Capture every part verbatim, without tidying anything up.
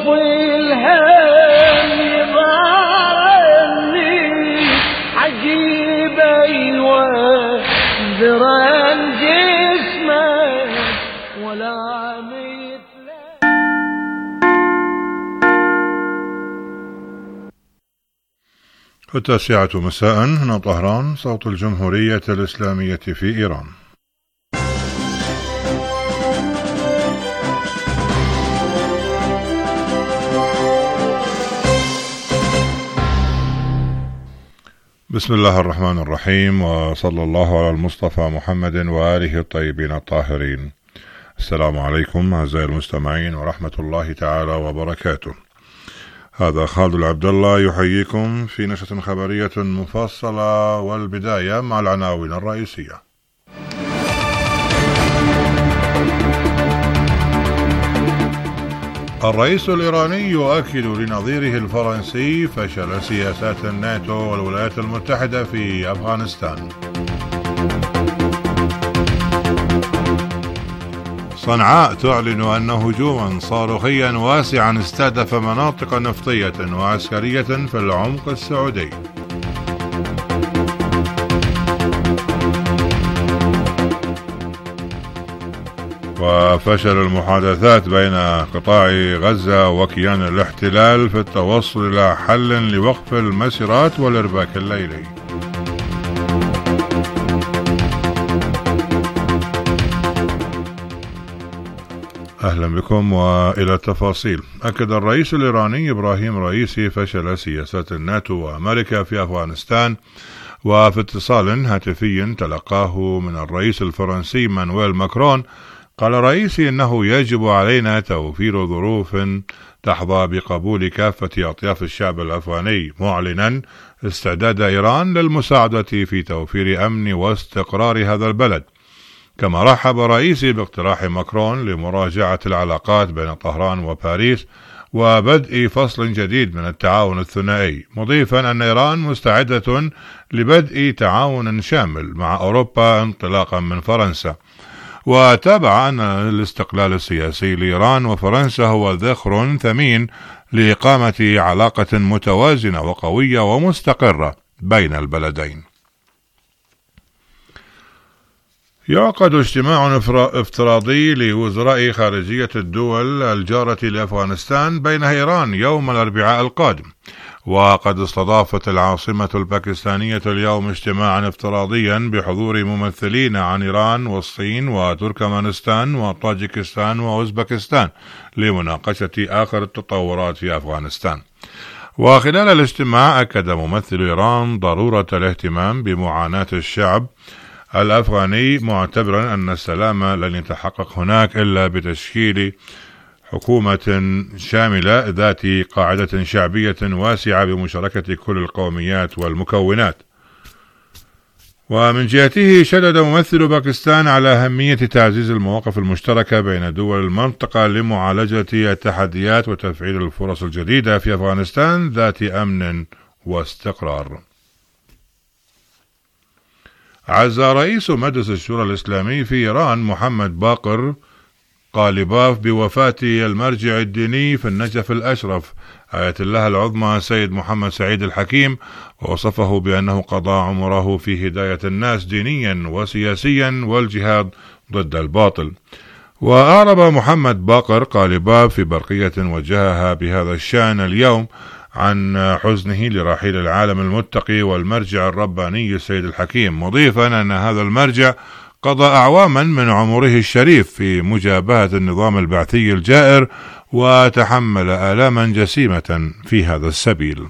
واشوف الهم يضارني عجيبة يوزرن جسمه ولا مثله. التاسعة مساء هنا طهران، صوت الجمهورية الإسلامية في إيران. بسم الله الرحمن الرحيم، وصلى الله على المصطفى محمد وآله الطيبين الطاهرين. السلام عليكم أعزائي المستمعين ورحمة الله تعالى وبركاته. هذا خالد العبد الله يحييكم في نشرة خبرية مفصلة، والبداية مع العناوين الرئيسية. الرئيس الإيراني يؤكد لنظيره الفرنسي فشل سياسات الناتو والولايات المتحدة في أفغانستان. صنعاء تعلن أن هجوما صاروخيا واسعا استهدف مناطق نفطية وعسكرية في العمق السعودي. وفشل المحادثات بين قطاع غزة وكيان الاحتلال في التوصل إلى حل لوقف المسيرات والإرباك الليلي. أهلا بكم وإلى التفاصيل. أكد الرئيس الإيراني إبراهيم رئيسي فشل سياسات الناتو وأمريكا في أفغانستان، وفي اتصال هاتفي تلقاه من الرئيس الفرنسي مانويل ماكرون قال رئيسي إنه يجب علينا توفير ظروف تحظى بقبول كافة أطياف الشعب الأفغاني، معلنا استعداد إيران للمساعدة في توفير أمن واستقرار هذا البلد. كما رحب رئيسي باقتراح ماكرون لمراجعة العلاقات بين طهران وباريس وبدء فصل جديد من التعاون الثنائي، مضيفا أن إيران مستعدة لبدء تعاون شامل مع أوروبا انطلاقا من فرنسا. وتابع أن الاستقلال السياسي لإيران وفرنسا هو ذخر ثمين لإقامة علاقة متوازنة وقوية ومستقرة بين البلدين. يعقد اجتماع افتراضي لوزراء خارجية الدول الجارة لأفغانستان بين إيران يوم الأربعاء القادم. وقد استضافت العاصمة الباكستانية اليوم اجتماعا افتراضيا بحضور ممثلين عن إيران والصين وتركمانستان وطاجكستان وأوزبكستان لمناقشة آخر التطورات في أفغانستان. وخلال الاجتماع أكد ممثل إيران ضرورة الاهتمام بمعاناة الشعب الأفغاني، معتبرا أن السلام لن يتحقق هناك إلا بتشكيل حكومة شاملة ذات قاعدة شعبية واسعة بمشاركة كل القوميات والمكونات. ومن جهته شدد ممثل باكستان على أهمية تعزيز المواقف المشتركة بين دول المنطقة لمعالجة التحديات وتفعيل الفرص الجديدة في أفغانستان ذات أمن واستقرار. عزى رئيس مجلس الشورى الإسلامي في إيران محمد باقر قالباف بوفاة المرجع الديني في النجف الأشرف آية الله العظمى سيد محمد سعيد الحكيم، ووصفه بأنه قضى عمره في هداية الناس دينيا وسياسيا والجهاد ضد الباطل. وأعرب محمد باقر قالباف في برقية وجهها بهذا الشأن اليوم عن حزنه لرحيل العالم المتقي والمرجع الرباني السيد الحكيم، مضيفا أن هذا المرجع قضى أعواما من عمره الشريف في مجابهة النظام البعثي الجائر، وتحمل آلاما جسيمة في هذا السبيل.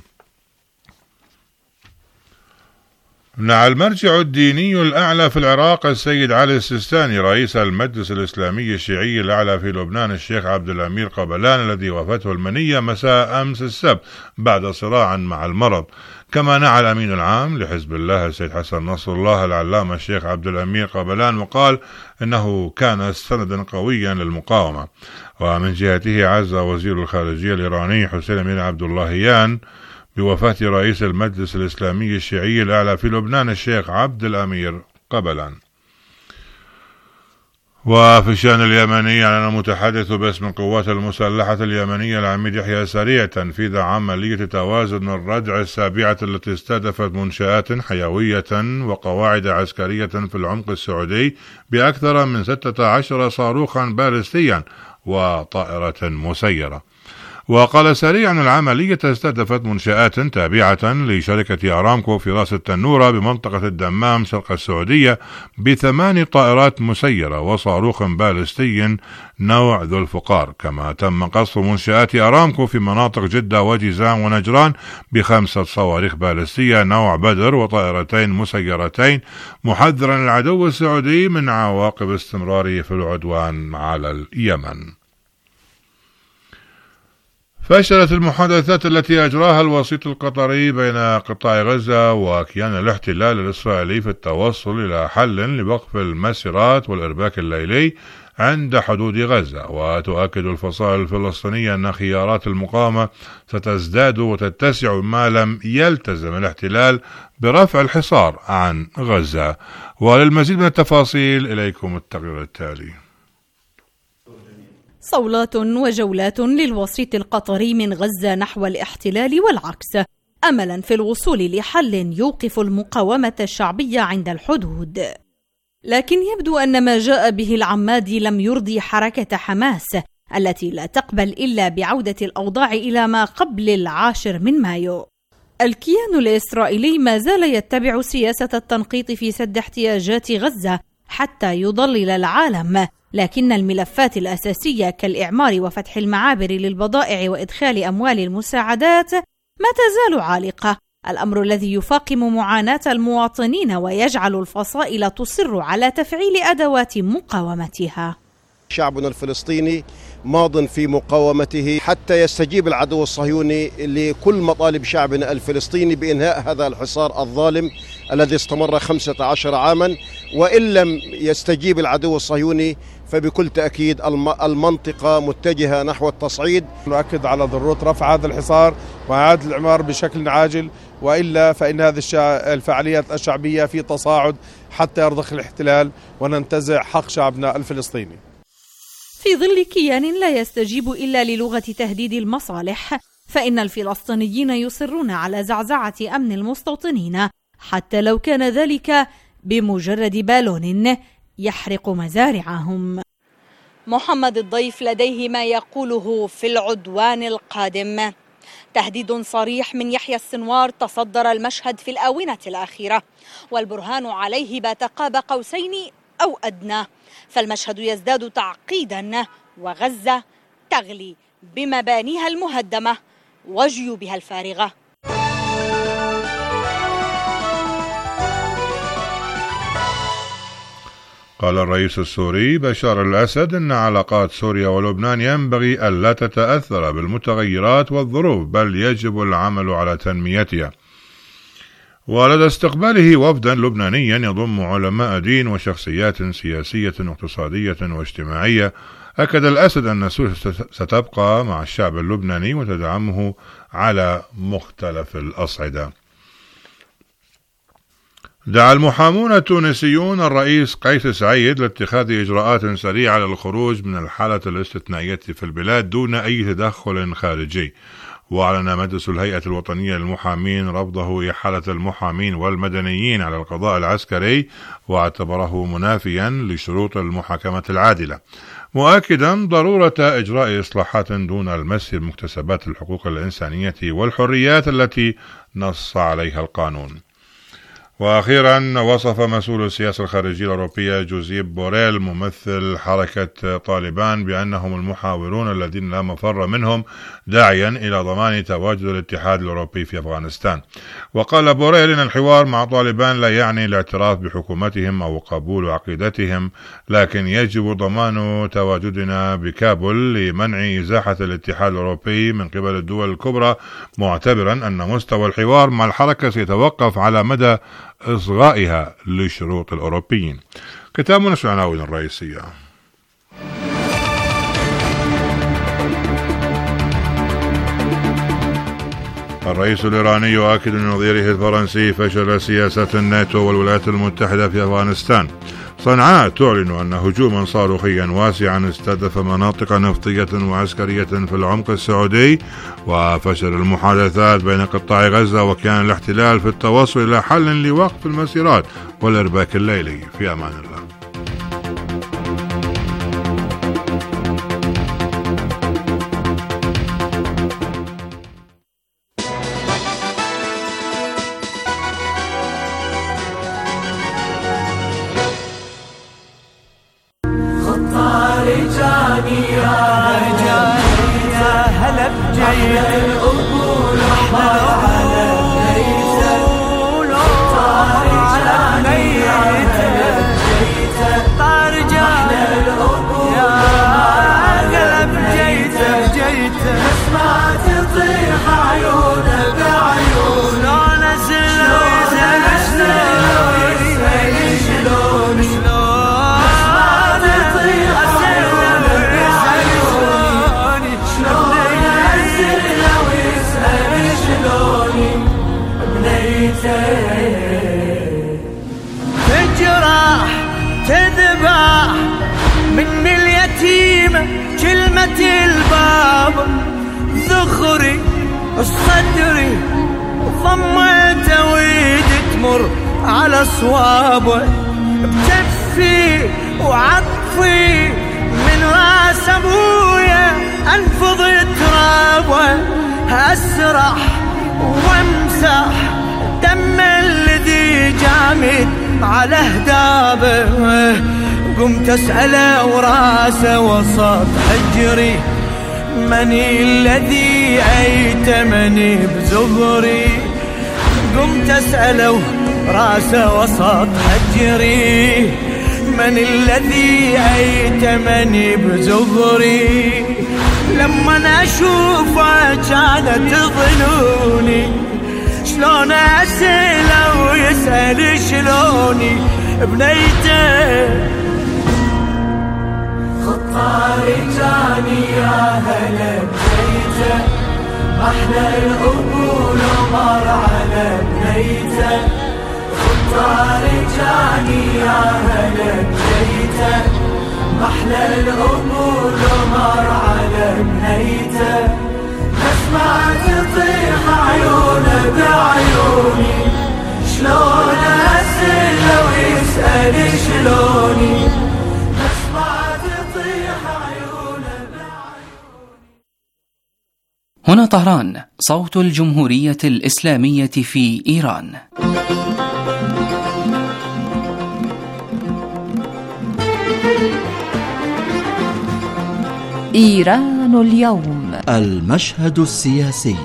منع المرجع الديني الأعلى في العراق السيد علي السيستاني رئيس المجلس الإسلامي الشيعي الأعلى في لبنان الشيخ عبد الأمير قبلان الذي وافته المنية مساء أمس السبت بعد صراع مع المرض. كما نعى الأمين العام لحزب الله السيد حسن نصر الله العلامة الشيخ عبد الأمير قبلان وقال إنه كان سندا قويا للمقاومة. ومن جهته عزى وزير الخارجية الإيراني حسين أمين عبد اللهيان بوفاة رئيس المجلس الإسلامي الشيعي الأعلى في لبنان الشيخ عبد الأمير قبلان. وفي الشأن اليمني أعلن المتحدث باسم القوات المسلحة اليمنية العميد يحيى سريع تنفيذ عملية توازن الردع السابعة التي استهدفت منشآت حيوية وقواعد عسكرية في العمق السعودي بأكثر من ستة عشر صاروخا باليستيا وطائرة مسيرة. وقال سريع أن العملية استهدفت منشآت تابعة لشركة أرامكو في راس التنورة بمنطقة الدمام شرق السعودية بثمان طائرات مسيرة وصاروخ باليستي نوع ذو الفقار. كما تم قصف منشآت أرامكو في مناطق جدة وجيزان ونجران بخمسة صواريخ باليستية نوع بدر وطائرتين مسيرتين، محذرا العدو السعودي من عواقب استمراره في العدوان على اليمن. فشلت المحادثات التي أجراها الوسيط القطري بين قطاع غزة وكيان الاحتلال الإسرائيلي في التوصل إلى حل لوقف المسيرات والإرباك الليلي عند حدود غزة. وتؤكد الفصائل الفلسطينية أن خيارات المقاومة ستزداد وتتسع ما لم يلتزم الاحتلال برفع الحصار عن غزة. وللمزيد من التفاصيل إليكم التقرير التالي. صولات وجولات للوسيط القطري من غزة نحو الاحتلال والعكس، أملا في الوصول لحل يوقف المقاومة الشعبية عند الحدود. لكن يبدو أن ما جاء به العمادي لم يرضي حركة حماس التي لا تقبل إلا بعودة الأوضاع إلى ما قبل العاشر من مايو. الكيان الإسرائيلي ما زال يتبع سياسة التنقيط في سد احتياجات غزة حتى يضلل العالم، لكن الملفات الأساسية كالإعمار وفتح المعابر للبضائع وإدخال أموال المساعدات ما تزال عالقة، الأمر الذي يفاقم معاناة المواطنين ويجعل الفصائل تصر على تفعيل أدوات مقاومتها. شعبنا الفلسطيني ماض في مقاومته حتى يستجيب العدو الصهيوني لكل مطالب شعبنا الفلسطيني بإنهاء هذا الحصار الظالم الذي استمر خمسة عشر عاما. وإن لم يستجيب العدو الصهيوني فبكل تأكيد المنطقة متجهة نحو التصعيد. نؤكد على ضرورة رفع هذا الحصار وإعادة الإعمار بشكل عاجل، وإلا فإن هذه الفعاليات الشعبية في تصاعد حتى يرضخ الاحتلال وننتزع حق شعبنا الفلسطيني. في ظل كيان لا يستجيب إلا للغة تهديد المصالح، فإن الفلسطينيين يصرون على زعزعة أمن المستوطنين حتى لو كان ذلك بمجرد بالون يحرق مزارعهم. محمد الضيف لديه ما يقوله في العدوان القادم. تهديد صريح من يحيى السنوار تصدر المشهد في الآونة الأخيرة، والبرهان عليه بات قاب قوسين أو أدنى، فالمشهد يزداد تعقيدا وغزة تغلي بمبانيها المهدمة وجيوبها الفارغة. قال الرئيس السوري بشار الأسد أن علاقات سوريا ولبنان ينبغي ألا تتأثر بالمتغيرات والظروف، بل يجب العمل على تنميتها. ولدى استقباله وفدا لبنانيا يضم علماء دين وشخصيات سياسية واقتصادية واجتماعية، أكد الأسد أن سوريا ستبقى مع الشعب اللبناني وتدعمه على مختلف الأصعدة. دعا المحامون التونسيون الرئيس قيس سعيد لاتخاذ إجراءات سريعة للخروج من الحالة الاستثنائية في البلاد دون أي تدخل خارجي. وأعلن مجلس الهيئة الوطنية للمحامين رفضه إحالة المحامين والمدنيين على القضاء العسكري، واعتبره منافيا لشروط المحاكمة العادلة، مؤكدا ضرورة إجراء إصلاحات دون المس بمكتسبات الحقوق الإنسانية والحريات التي نص عليها القانون. وأخيرا وصف مسؤول السياسة الخارجية الأوروبية جوزيب بوريل ممثل حركة طالبان بأنهم المحاورون الذين لا مفر منهم، داعيا إلى ضمان تواجد الاتحاد الأوروبي في أفغانستان. وقال بوريل إن الحوار مع طالبان لا يعني الاعتراف بحكومتهم أو قبول عقيدتهم، لكن يجب ضمان تواجدنا بكابول لمنع إزاحة الاتحاد الأوروبي من قبل الدول الكبرى، معتبرا أن مستوى الحوار مع الحركة سيتوقف على مدى إصغائها لشروط الأوروبيين. ختام نشر العناوين الرئيسية. الرئيس الإيراني يؤكد لنظيره الفرنسي فشل سياسة الناتو والولايات المتحدة في أفغانستان. صنعاء تعلن أن هجوما صاروخيا واسعا استهدف مناطق نفطية وعسكرية في العمق السعودي، وفشل المحادثات بين قطاع غزة وكيان الاحتلال في التوصل إلى حل لوقف المسيرات والإرباك الليلي. في أمان الله. تجرح تذبح من اليتيمة كلمة الباب، ذخري الصدري ضمته ويد تمر على صوابه، بكفي وعطفي من راس ابويا انفض ترابه، اسرح وامسح دم الذي جامد على هدابه، قمت اسأله وراسه وسط حجري من الذي ايتمني بزغري، قمت اسأله راسه وسط حجري من الذي ايتمني بزغري، لما اشوفه كانت ظنوني شلون اسأله ويسأل شلوني بنيته، خطاري جاني يا هلا بنيته، محلى القبول ومر على بنيته، خطاري جاني يا هلا بنيته، محلى القبول ومر على بنيته، اسمع تطيح عيونه بعيوني شلون اسأله ويسأل شلوني، اسمع تطيح عيونه بعيوني. هنا طهران، صوت الجمهورية الإسلامية في إيران. إيران اليوم، المشهد السياسي.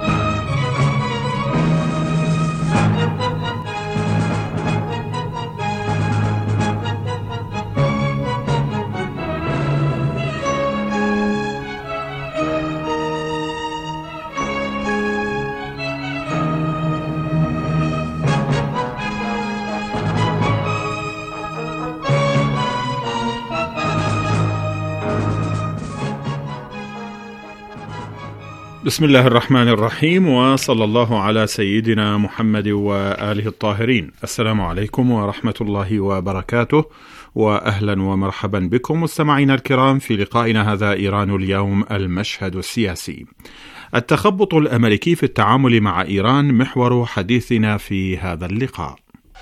بسم الله الرحمن الرحيم، وصلى الله على سيدنا محمد وآله الطاهرين. السلام عليكم ورحمة الله وبركاته، وأهلا ومرحبا بكم مستمعينا الكرام في لقائنا هذا إيران اليوم، المشهد السياسي. التخبط الأمريكي في التعامل مع إيران محور حديثنا في هذا اللقاء.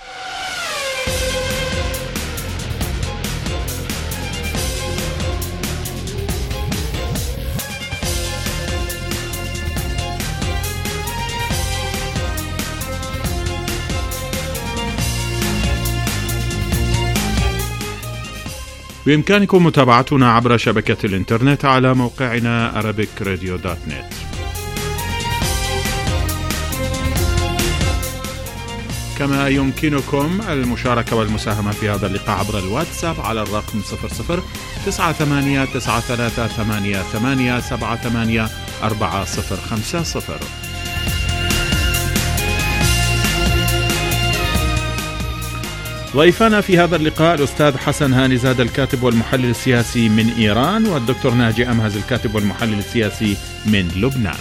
بإمكانكم متابعتنا عبر شبكة الإنترنت على موقعنا أرابيك راديو دوت نت. كما يمكنكم المشاركة والمساهمة في هذا اللقاء عبر الواتساب على الرقم صفر صفر تسعة ثمانية تسعة ثلاثة ثمانية ثمانية سبعة ثمانية أربعة صفر خمسة صفر. ضيفنا في هذا اللقاء الأستاذ حسن هاني زاد، الكاتب والمحلل السياسي من إيران، والدكتور ناجي أمهز، الكاتب والمحلل السياسي من لبنان.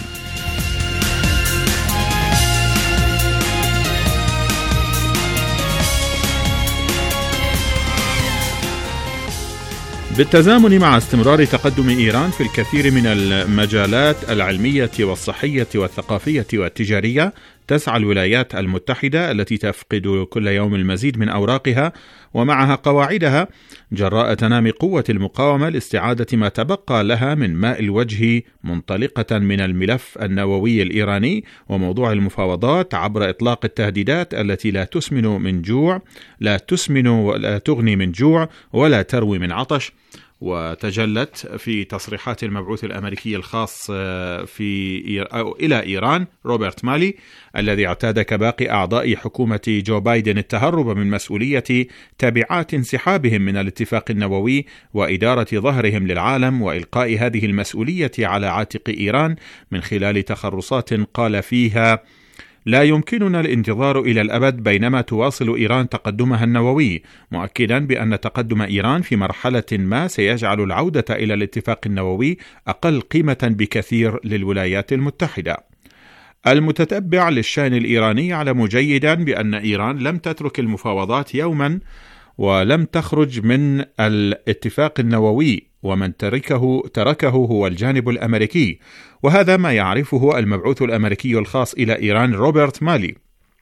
بالتزامن مع استمرار تقدم إيران في الكثير من المجالات العلمية والصحية والثقافية والتجارية، تسعى الولايات المتحدة التي تفقد كل يوم المزيد من أوراقها ومعها قواعدها جراء تنامي قوة المقاومة لاستعادة ما تبقى لها من ماء الوجه، منطلقة من الملف النووي الإيراني وموضوع المفاوضات عبر إطلاق التهديدات التي لا تسمن من جوع لا تسمن ولا تغني من جوع ولا تروي من عطش. وتجلت في تصريحات المبعوث الأمريكي الخاص في أو إلى إيران روبرت مالي، الذي اعتاد كباقي أعضاء حكومة جو بايدن التهرب من مسؤولية تبعات انسحابهم من الاتفاق النووي وإدارة ظهرهم للعالم وإلقاء هذه المسؤولية على عاتق إيران من خلال تخرصات قال فيها: لا يمكننا الانتظار إلى الأبد بينما تواصل إيران تقدمها النووي، مؤكدا بأن تقدم إيران في مرحلة ما سيجعل العودة إلى الاتفاق النووي أقل قيمة بكثير للولايات المتحدة. المتتبع للشأن الإيراني يعلم جيدا بأن إيران لم تترك المفاوضات يوما ولم تخرج من الاتفاق النووي، ومن تركه تركه هو الجانب الأمريكي، وهذا ما يعرفه المبعوث الأمريكي الخاص إلى إيران روبرت مالي.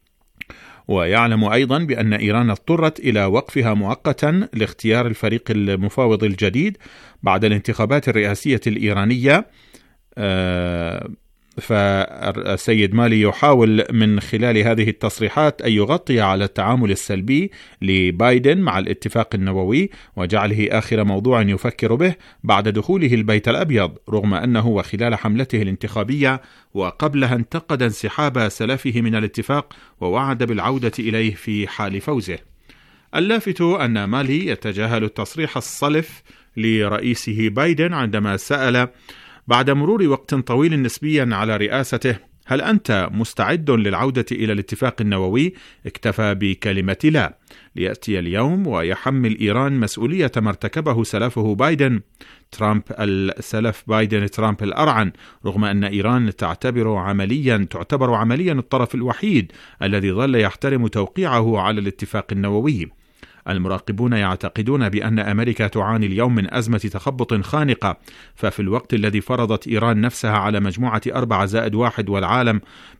ويعلم أيضا بأن إيران اضطرت إلى وقفها مؤقتا لاختيار الفريق المفاوض الجديد بعد الانتخابات الرئاسية الإيرانية. آه فالسيد مالي يحاول من خلال هذه التصريحات أن يغطي على التعامل السلبي لبايدن مع الاتفاق النووي وجعله آخر موضوع يفكر به بعد دخوله البيت الأبيض، رغم أنه وخلال حملته الانتخابية وقبلها انتقد انسحاب سلفه من الاتفاق ووعد بالعودة إليه في حال فوزه. اللافت أن مالي يتجاهل التصريح الصلف لرئيسه بايدن عندما سأل بعد مرور وقت طويل نسبيا على رئاسته: هل أنت مستعد للعودة إلى الاتفاق النووي؟ اكتفى بكلمة لا، ليأتي اليوم ويحمل إيران مسؤولية ما ارتكبه سلفه بايدن ترامب السلف بايدن ترامب الأرعن، رغم أن إيران تعتبر عمليا تعتبر عمليا الطرف الوحيد الذي ظل يحترم توقيعه على الاتفاق النووي. المراقبون يعتقدون بأن أمريكا تعاني اليوم من أزمة تخبط خانقة، ففي الوقت الذي فرضت إيران نفسها على مجموعة أربعة زائد واحد والعالم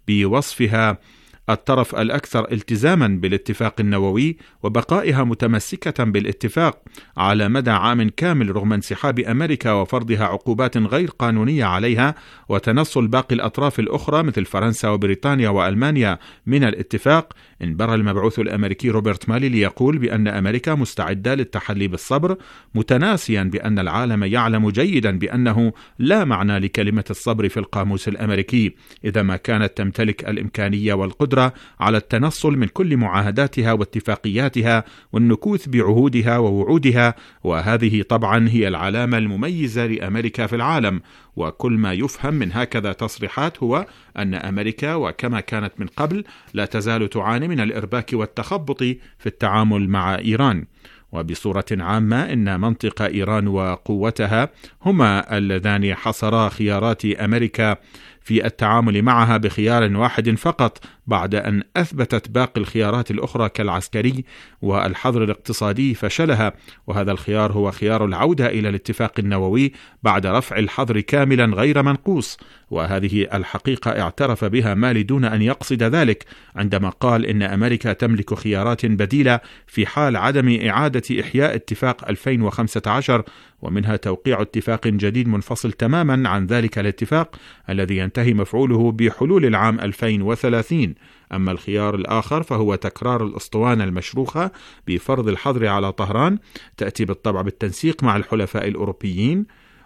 بوصفها الطرف الأكثر التزاما بالاتفاق النووي وبقائها متمسكة بالاتفاق على مدى عام كامل رغم انسحاب أمريكا وفرضها عقوبات غير قانونية عليها وتنصل باقي الأطراف الأخرى مثل فرنسا وبريطانيا وألمانيا من الاتفاق، انبرى المبعوث الأمريكي روبرت مالي ليقول بأن أمريكا مستعدة للتحلي بالصبر، متناسيا بأن العالم يعلم جيدا بأنه لا معنى لكلمة الصبر في القاموس الأمريكي إذا ما كانت تمتلك الإمكانية والقدرة على التنصل من كل معاهداتها واتفاقياتها والنكوث بعهودها ووعودها، وهذه طبعا هي العلامة المميزة لأمريكا في العالم. وكل ما يفهم من هكذا تصريحات هو أن أمريكا وكما كانت من قبل لا تزال تعاني من الإرباك والتخبط في التعامل مع إيران. وبصورة عامة إن منطق إيران وقوتها هما اللذان حصرا خيارات أمريكا في التعامل معها بخيار واحد فقط، بعد أن أثبتت باقي الخيارات الأخرى كالعسكري والحظر الاقتصادي فشلها، وهذا الخيار هو خيار العودة إلى الاتفاق النووي بعد رفع الحظر كاملا غير منقوص. وهذه الحقيقة اعترف بها مالي دون أن يقصد ذلك عندما قال إن أمريكا تملك خيارات بديلة في حال عدم إعادة إحياء اتفاق ألفين وخمسة عشر، ومنها توقيع اتفاق جديد منفصل تماما عن ذلك الاتفاق الذي ينتهي مفعوله بحلول العام ألفين وثلاثين. أما الخيار الآخر فهو تكرار الأسطوانة المشروخة بفرض الحظر على طهران، تأتي بالطبع بالتنسيق مع الحلفاء الأوروبيين،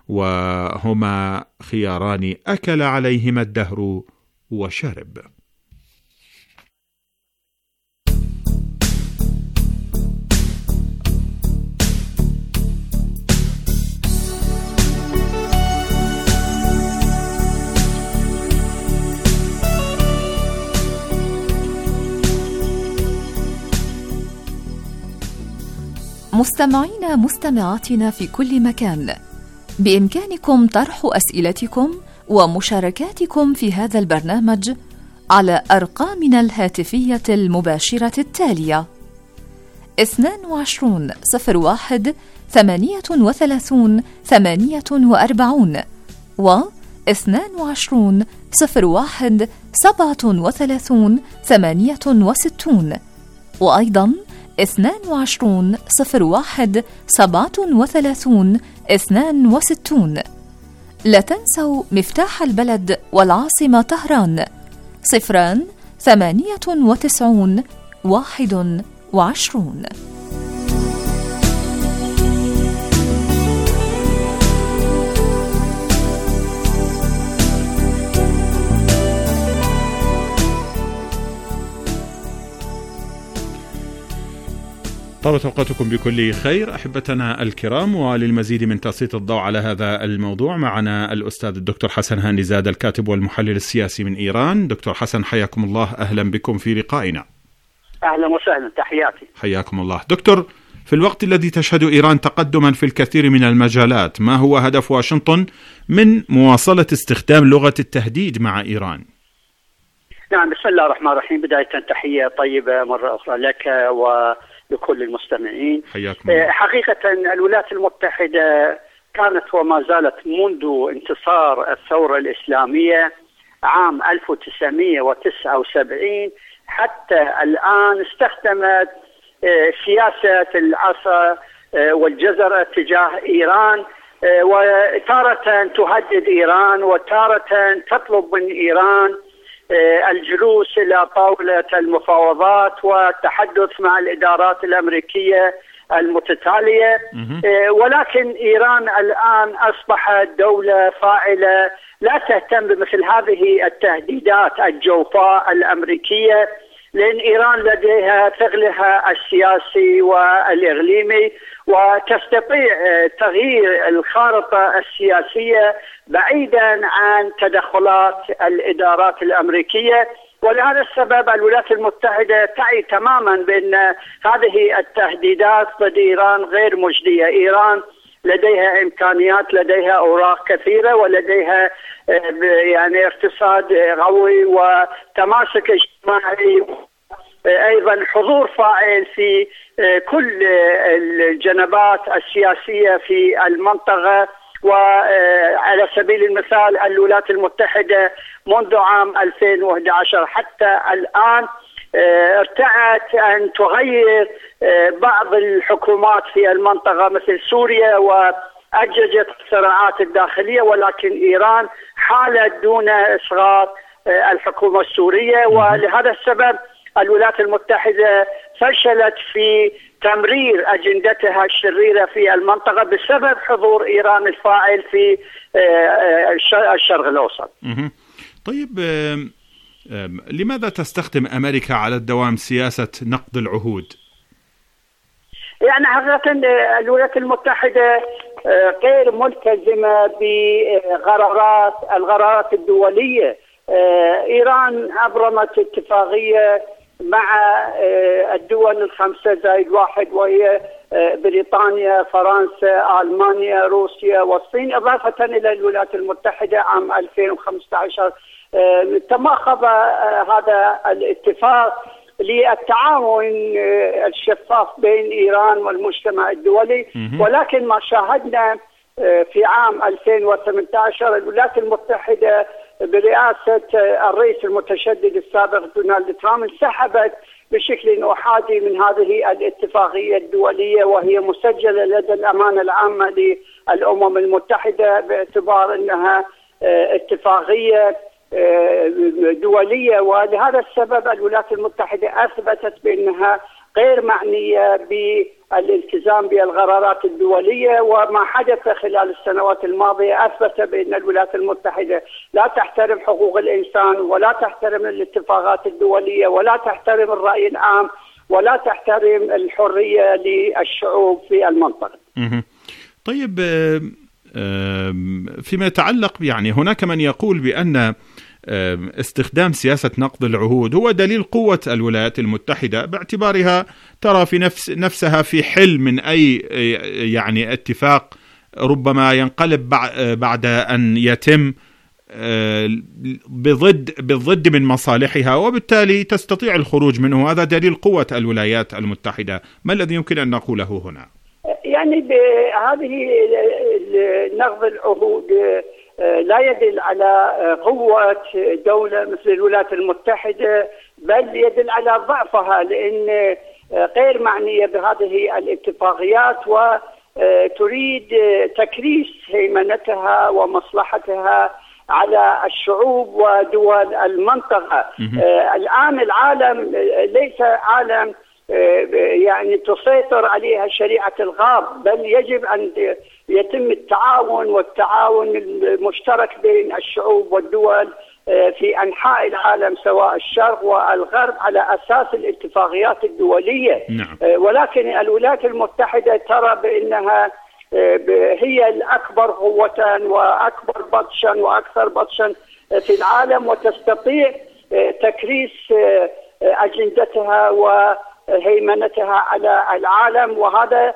وهما خياران أكل عليهما الدهر وشرب. مستمعين مستمعاتنا في كل مكان، بإمكانكم طرح أسئلتكم ومشاركاتكم في هذا البرنامج على أرقامنا الهاتفية المباشرة التالية: اثنان وعشرون صفر واحد ثمانية وثلاثون ثمانية وأربعون و اثنان وعشرون صفر واحد سبعة وثلاثون ثمانية وستون، وأيضا اثنان وعشرون صفر واحد سبعة وثلاثون اثنان وستون. لا تنسوا مفتاح البلد والعاصمة طهران صفران ثمانية وتسعون واحد وعشرون. طابت أوقاتكم بكل خير أحبتنا الكرام، وللمزيد من تسليط الضوء على هذا الموضوع معنا الأستاذ الدكتور حسن هاني زاد الكاتب والمحلل السياسي من إيران. دكتور حسن حياكم الله، أهلا بكم في لقائنا. أهلا وسهلا، تحياتي. حياكم الله. دكتور، في الوقت الذي تشهد إيران تقدما في الكثير من المجالات، ما هو هدف واشنطن من مواصلة استخدام لغة التهديد مع إيران؟ نعم، بسم الله الرحمن الرحيم. بداية تحية طيبة مرة أخرى لك ولكل المستمعين. حياكم الله. حقيقة الولايات المتحدة كانت وما زالت منذ انتصار الثورة الإسلامية عام ألف وتسعمئة وتسعة وسبعين حتى الآن استخدمت سياسة العصا والجزرة تجاه إيران، وتارة تهدد إيران وتارة تطلب من إيران الجلوس إلى طاولة المفاوضات والتحدث مع الإدارات الأمريكية المتتالية. ولكن إيران الآن أصبحت دولة فاعلة لا تهتم بمثل هذه التهديدات الجوفاء الأمريكية، لأن إيران لديها ثغلها السياسي والإقليمي وتستطيع تغيير الخارطة السياسية بعيدا عن تدخلات الإدارات الأمريكية. ولهذا السبب الولايات المتحدة تعي تماما بأن هذه التهديدات ضد إيران غير مجدية. إيران لديها إمكانيات، لديها أوراق كثيرة، ولديها يعني اقتصاد قوي وتماسك اجتماعي، أيضا حضور فاعل في كل الجنبات السياسية في المنطقة. وعلى سبيل المثال الولايات المتحدة منذ عام ألفين وأحد عشر حتى الآن ارتأت أن تغير بعض الحكومات في المنطقة مثل سوريا وأججت الصراعات الداخلية، ولكن إيران حالت دون إسقاط الحكومة السورية. ولهذا السبب الولايات المتحدة فشلت في تمرير أجندتها الشريرة في المنطقة بسبب حضور إيران الفاعل في الشرق الأوسط. طيب، لماذا تستخدم أمريكا على الدوام سياسة نقض العهود؟ يعني حقيقة الولايات المتحدة غير ملتزمة بقرارات القرارات الدولية. إيران أبرمت اتفاقية مع الدول الخمسة زائد واحد، وهي بريطانيا، فرنسا، ألمانيا، روسيا والصين، إضافة إلى الولايات المتحدة عام ألفين وخمسة عشر. تماخض هذا الاتفاق للتعاون الشفاف بين إيران والمجتمع الدولي. ولكن ما شاهدنا في عام ألفين وثمانية عشر الولايات المتحدة برئاسة الرئيس المتشدد السابق دونالد ترامب انسحبت بشكل أحادي من هذه الاتفاقية الدولية، وهي مسجلة لدى الأمانة العامة للأمم المتحدة باعتبار أنها اتفاقية دولية. ولهذا السبب الولايات المتحدة أثبتت بأنها غير معنية بالالتزام بالقرارات الدولية. وما حدث خلال السنوات الماضية أثبت بأن الولايات المتحدة لا تحترم حقوق الإنسان، ولا تحترم الاتفاقات الدولية، ولا تحترم الرأي العام، ولا تحترم الحرية للشعوب في المنطقة. طيب، فيما يتعلق يعني هناك من يقول بأن استخدام سياسة نقض العهود هو دليل قوة الولايات المتحدة، باعتبارها ترى في نفس نفسها في حل من أي يعني اتفاق ربما ينقلب بعد أن يتم بضد بالضد من مصالحها، وبالتالي تستطيع الخروج منه. هذا دليل قوة الولايات المتحدة. ما الذي يمكن أن نقوله هنا؟ يعني بهذه نقض العهود لا يدل على قوة دولة مثل الولايات المتحدة، بل يدل على ضعفها، لأن غير معنية بهذه الاتفاقيات وتريد تكريس هيمنتها ومصلحتها على الشعوب ودول المنطقة. الآن العالم ليس عالم يعني تسيطر عليها شريعة الغاب، بل يجب أن يتم التعاون والتعاون المشترك بين الشعوب والدول في أنحاء العالم سواء الشرق والغرب على أساس الاتفاقيات الدولية. نعم. ولكن الولايات المتحدة ترى بأنها هي الأكبر قوة وأكبر بطشا وأكثر بطشا في العالم، وتستطيع تكريس أجندتها وهيمنتها على العالم، وهذا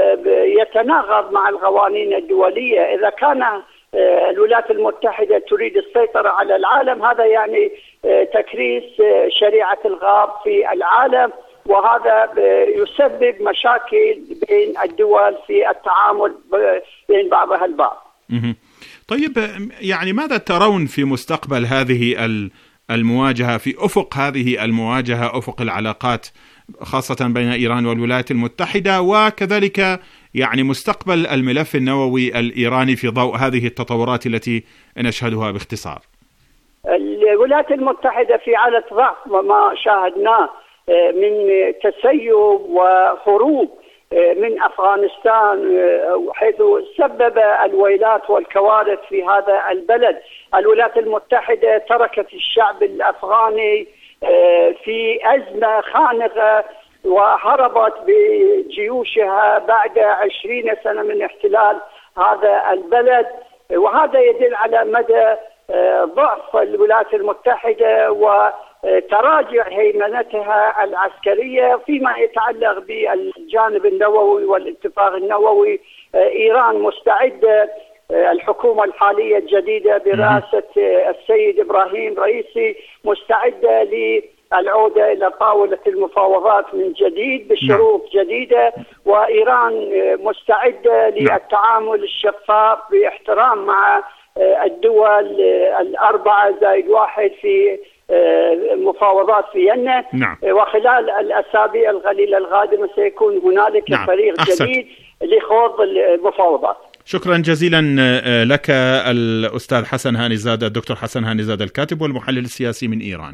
يتناقض مع القوانين الدولية. إذا كان الولايات المتحدة تريد السيطرة على العالم، هذا يعني تكريس شريعة الغاب في العالم، وهذا يسبب مشاكل بين الدول في التعامل بين بعضها البعض. طيب، يعني ماذا ترون في مستقبل هذه المواجهة، في أفق هذه المواجهة، أفق العلاقات خاصة بين إيران والولايات المتحدة، وكذلك يعني مستقبل الملف النووي الإيراني في ضوء هذه التطورات التي نشهدها باختصار؟ الولايات المتحدة في حالة ضعف، ما شاهدناه من تسيب وهروب من أفغانستان، حيث سبب الويلات والكوارث في هذا البلد. الولايات المتحدة تركت الشعب الأفغاني في أزمة خانقة وهربت بجيوشها بعد عشرين سنة من احتلال هذا البلد، وهذا يدل على مدى ضعف الولايات المتحدة وتراجع هيمنتها العسكرية. فيما يتعلق بالجانب النووي والاتفاق النووي، إيران مستعدة، الحكومة الحالية الجديدة برئاسة السيد إبراهيم رئيسي مستعدة للعودة إلى طاولة المفاوضات من جديد بشروط جديدة، وإيران مستعدة للتعامل الشفاف باحترام مع الدول الأربعة زائد واحد في مفاوضات فيينا. نعم. وخلال الأسابيع القليلة القادمة سيكون هنالك نعم. فريق أحسن. جديد لخوض المفاوضات. شكرا جزيلا لك الأستاذ حسن هاني زاد، الدكتور حسن هاني زاد، الكاتب والمحلل السياسي من إيران.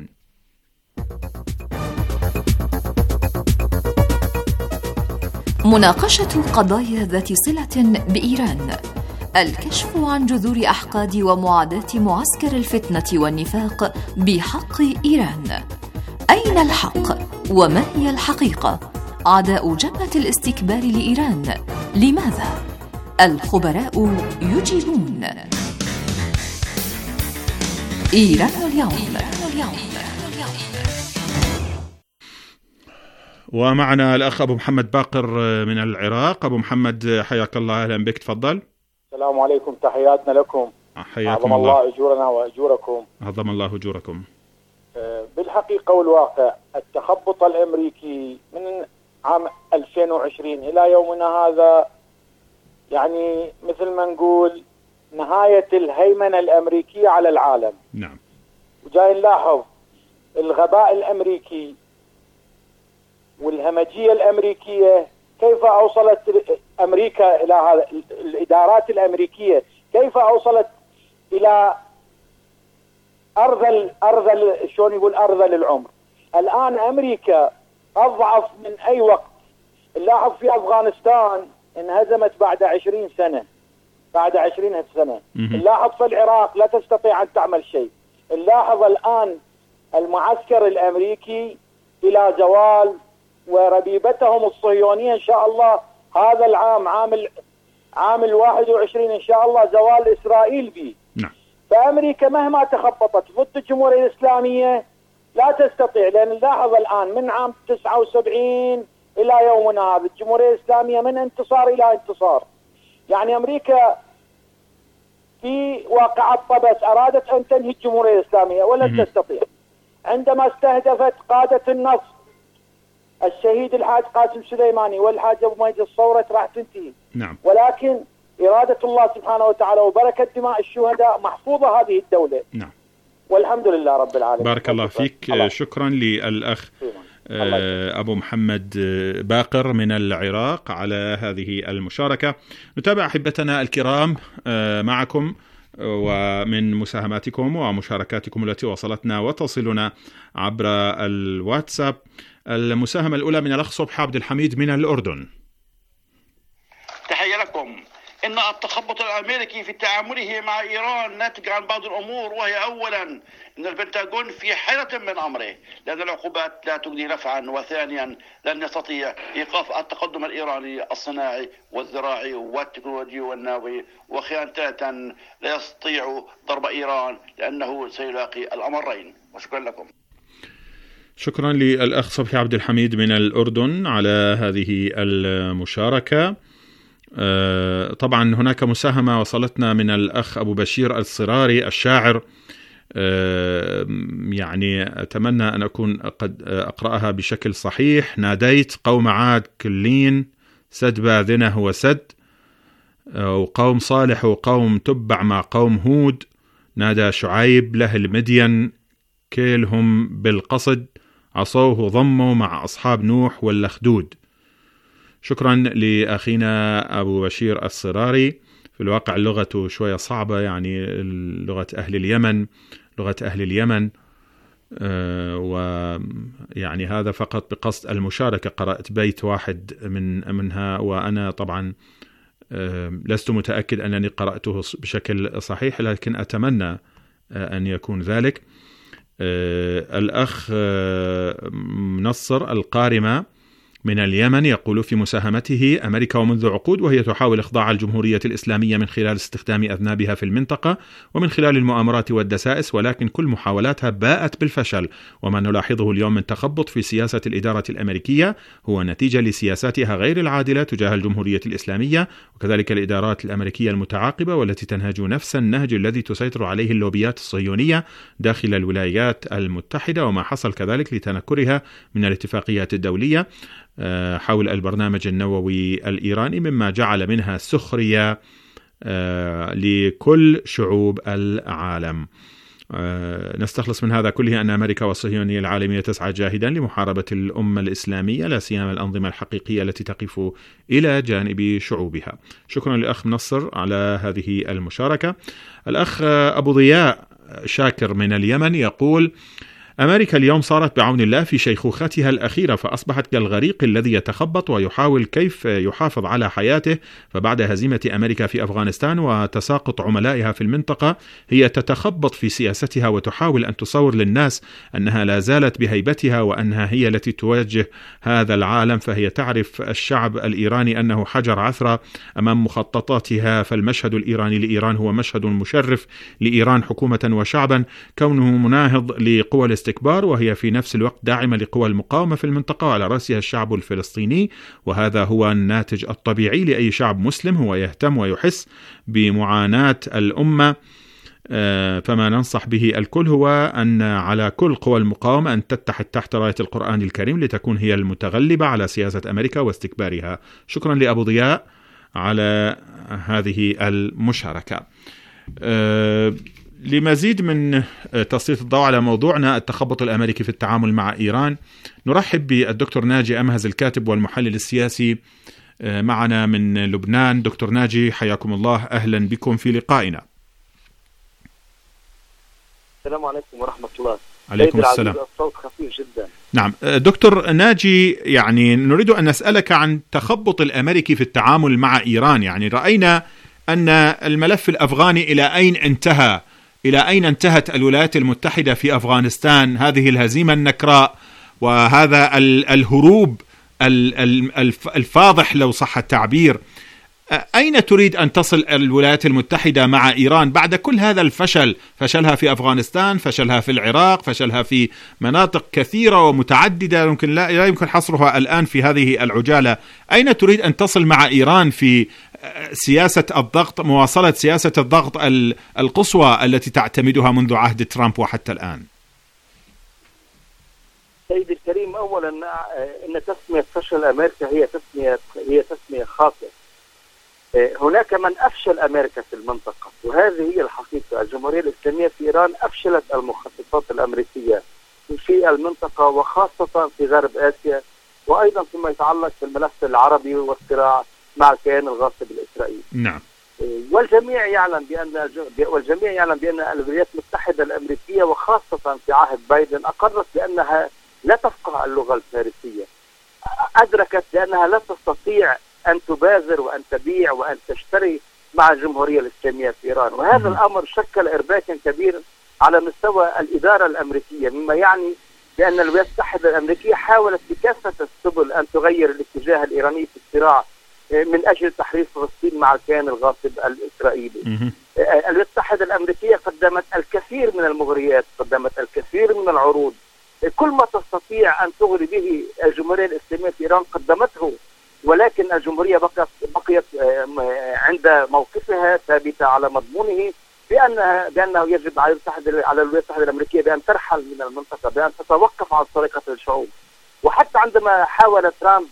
مناقشة القضايا ذات صلة بإيران، الكشف عن جذور أحقاد ومعاداة معسكر الفتنة والنفاق بحق إيران. أين الحق؟ وما هي الحقيقة؟ عداء جبهة الاستكبار لإيران، لماذا؟ الخبراء يجيبون. إيران اليوم. ومعنا الأخ أبو محمد باقر من العراق. أبو محمد حياك الله، أهلا بك، تفضل. السلام عليكم، تحياتنا لكم. حياكم الله. الله أجورنا وأجوركم. عظم الله أجوركم. بالحقيقة والواقع التخبط الأمريكي من عام ألفين وعشرين إلى يومنا هذا يعني مثل ما نقول نهاية الهيمنة الأمريكية على العالم. نعم. وجاي نلاحظ الغباء الأمريكي والهمجية الأمريكية، كيف أوصلت أمريكا إلى هذا، الإدارات الأمريكية كيف أوصلت إلى أرذل أرذل شلون يقول أرذل العمر. الآن أمريكا أضعف من أي وقت. نلاحظ في أفغانستان انهزمت بعد عشرين سنة، بعد عشرين سنة. نلاحظ في العراق لا تستطيع أن تعمل شيء. نلاحظ الآن المعسكر الأمريكي إلى زوال، وربيبتهم الصهيونية إن شاء الله هذا العام عام عام الواحد وعشرين إن شاء الله زوال إسرائيل به. نعم. فأمريكا مهما تخبطت ضد الجمهورية الإسلامية لا تستطيع، لأن نلاحظ الآن من عام تسعة وسبعين إلى يومنا هذا الجمهورية الإسلامية من انتصار إلى انتصار. يعني أمريكا في واقعة طبس أرادت أن تنهي الجمهورية الإسلامية ولن تستطيع. عندما استهدفت قادة النصر الشهيد الحاج قاسم سليماني والحاج ابو مجد الصورة راح تنتهي. نعم. ولكن إرادة الله سبحانه وتعالى وبركة دماء الشهداء محفوظة هذه الدولة. نعم. والحمد لله رب العالمين. بارك الله فيك. الله. شكرا للأخ أبو محمد باقر من العراق على هذه المشاركة. نتابع أحبتنا الكرام معكم ومن مساهماتكم ومشاركاتكم التي وصلتنا وتصلنا عبر الواتساب. المساهمة الأولى من الأخ صبحي عبد الحميد من الأردن. تحية لكم. إن التخبط الأمريكي في تعامله مع إيران ناتج عن بعض الأمور، وهي أولا إن البنتاغون في حيرة من أمره لأن العقوبات لا تجدي نفعا، وثانيا لن يستطيع إيقاف التقدم الإيراني الصناعي والزراعي والتكنولوجي والنووي، وأخيرا ثالثا لا يستطيع ضرب إيران لأنه سيلاقي الأمرين. وشكرا لكم. شكرا للأخ صبحي عبد الحميد من الأردن على هذه المشاركة. آه طبعا هناك مساهمة وصلتنا من الأخ أبو بشير الصراري الشاعر. آه يعني أتمنى أن أكون قد أقرأها بشكل صحيح. ناديت قوم عاد كلين سد باذنه وسد، وقوم صالح وقوم تبع مع قوم هود، نادى شعيب له المدين كيلهم بالقصد، عصوه ضموا مع أصحاب نوح والأخدود. شكرا لأخينا أبو بشير الصراري. في الواقع اللغة شوية صعبة، يعني لغة أهل اليمن لغة أهل اليمن أه ويعني هذا فقط بقصد المشاركة. قرأت بيت واحد من منها، وأنا طبعا أه لست متأكد أنني قرأته بشكل صحيح، لكن أتمنى أه أن يكون ذلك. أه الأخ أه منصر القارمة من اليمن يقول في مساهمته: أمريكا ومنذ عقود وهي تحاول إخضاع الجمهورية الإسلامية من خلال استخدام أذنابها في المنطقة ومن خلال المؤامرات والدسائس، ولكن كل محاولاتها باءت بالفشل. وما نلاحظه اليوم من تخبط في سياسة الإدارة الأمريكية هو نتيجة لسياساتها غير العادلة تجاه الجمهورية الإسلامية، وكذلك الإدارات الأمريكية المتعاقبة والتي تنهج نفس النهج الذي تسيطر عليه اللوبيات الصهيونية داخل الولايات المتحدة، وما حصل كذلك لتنكرها من الاتفاقيات الدولية حول البرنامج النووي الإيراني، مما جعل منها سخرية لكل شعوب العالم. نستخلص من هذا كله أن أمريكا والصهيونية العالمية تسعى جاهدا لمحاربة الأمة الإسلامية، لا سيما الأنظمة الحقيقية التي تقف إلى جانب شعوبها. شكرا للأخ منصر على هذه المشاركة. الأخ أبو ضياء شاكر من اليمن يقول: أمريكا اليوم صارت بعون الله في شيخوختها الأخيرة، فأصبحت كالغريق الذي يتخبط ويحاول كيف يحافظ على حياته. فبعد هزيمة أمريكا في أفغانستان وتساقط عملائها في المنطقة، هي تتخبط في سياستها وتحاول أن تصور للناس أنها لا زالت بهيبتها وأنها هي التي توجه هذا العالم، فهي تعرف الشعب الإيراني أنه حجر عثرة أمام مخططاتها. فالمشهد الإيراني لإيران هو مشهد مشرف لإيران حكومة وشعبا، كونه مناهض لقوى الاستكبار، وهي في نفس الوقت داعمة لقوى المقاومة في المنطقة وعلى رأسها الشعب الفلسطيني. وهذا هو الناتج الطبيعي لأي شعب مسلم هو يهتم ويحس بمعاناة الأمة. فما ننصح به الكل هو أن على كل قوى المقاومة أن تتحد تحت راية القرآن الكريم لتكون هي المتغلبة على سياسة أمريكا واستكبارها. شكرا لأبو ضياء على هذه المشاركة. أه لمزيد من تسليط الضوء على موضوعنا التخبط الأمريكي في التعامل مع إيران، نرحب بالدكتور ناجي أمهز الكاتب والمحلل السياسي معنا من لبنان. دكتور ناجي حياكم الله، أهلا بكم في لقائنا. السلام عليكم ورحمة الله. عليكم السلام. الصوت خفيف جدا. نعم دكتور ناجي، يعني نريد أن نسألك عن التخبط الأمريكي في التعامل مع إيران. يعني رأينا أن الملف الأفغاني إلى أين انتهى، إلى أين انتهت الولايات المتحدة في أفغانستان، هذه الهزيمة النكراء وهذا الهروب الفاضح لو صح التعبير. أين تريد أن تصل الولايات المتحدة مع إيران بعد كل هذا الفشل؟ فشلها في أفغانستان، فشلها في العراق، فشلها في مناطق كثيرة ومتعددة يمكن لا, لا يمكن حصرها الآن في هذه العجالة. أين تريد أن تصل مع إيران في سياسة الضغط، مواصلة سياسة الضغط القصوى التي تعتمدها منذ عهد ترامب وحتى الآن؟ سيدي الكريم، أولا إن تسمية فشل أمريكا هي تسمية هي تسمية خاطئة. هناك من أفشل أمريكا في المنطقة، وهذه هي الحقيقة. الجمهورية الإسلامية في إيران أفشلت المخططات الأمريكية في المنطقة وخاصة في غرب آسيا، وأيضا فيما يتعلق بالملف العربي والصراع مع الكيان الغاصب الإسرائيلي. نعم. والجميع يعلم بأن والجميع يعلم بأن الولايات المتحدة الأمريكية وخاصة في عهد بايدن أقرت بأنها لا تفقه اللغة الفارسية. أدركت بأنها لا تستطيع أن تبازر وأن تبيع وأن تشتري مع الجمهورية الإسلامية في إيران، وهذا الأمر شكل إرباكا كبيرا على مستوى الإدارة الأمريكية، مما يعني بأن الولايات المتحدة الأمريكية حاولت بكافة السبل أن تغير الاتجاه الإيراني في الصراع من أجل تحرير فلسطين مع الكيان الغاصب الإسرائيلي. الولايات المتحدة الأمريكية قدمت الكثير من المغريات، قدمت الكثير من العروض، كل ما تستطيع أن تغري به الجمهورية الإسلامية في إيران قدمته، ولكن الجمهورية بقيت بقيت عند موقفها ثابتة على مضمونه بأنها بأنه يجب على على الولايات المتحدة الأمريكية بأن ترحل من المنطقة، بأن تتوقف عن سرقة الشعوب. وحتى عندما حاول ترامب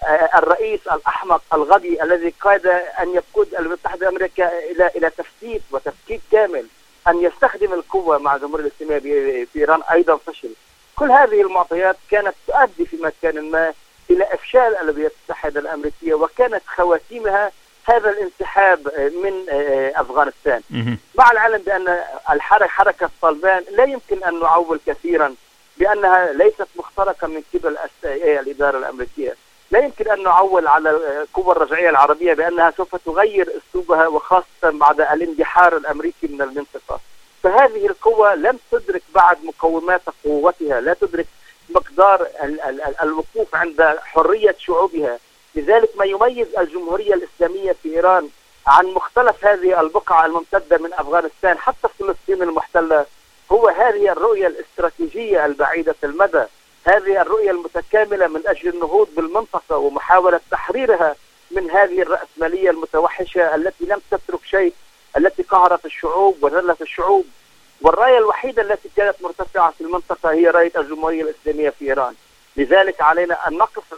الرئيس الأحمق الغبي الذي قاد أن يقود الولايات المتحدة الأمريكية إلى إلى تفتيت وتفكيك كامل أن يستخدم القوة مع الجمهورية الإسلامية في إيران، أيضا فشل. كل هذه المعطيات كانت تؤدي في مكان ما إلى إفشال الولايات المتحدة الأمريكية، وكانت خواتيمها هذا الانسحاب من أفغانستان. مع العلم بأن الحركة حركة طالبان لا يمكن أن نعول كثيرا بأنها ليست مخترقة من قبل الإدارة الأمريكية، لا يمكن أن نعول على القوى الرجعية العربية بأنها سوف تغير أسلوبها، وخاصة بعد الاندحار الأمريكي من المنطقة. فهذه القوة لم تدرك بعد مقومات قوتها، لا تدرك مقدار ال ال ال الوقوف عند حرية شعوبها. لذلك ما يميز الجمهورية الإسلامية في إيران عن مختلف هذه البقعة الممتدة من أفغانستان حتى فلسطين المحتلة هو هذه الرؤية الاستراتيجية البعيدة المدى، هذه الرؤية المتكاملة من أجل النهوض بالمنطقة ومحاولة تحريرها من هذه الرأسمالية المتوحشة التي لم تترك شيء، التي قهرت الشعوب وذلت الشعوب. والراية الوحيدة التي كانت مرتفعة في المنطقة هي راية الجمهورية الإسلامية في إيران. لذلك علينا أن نقف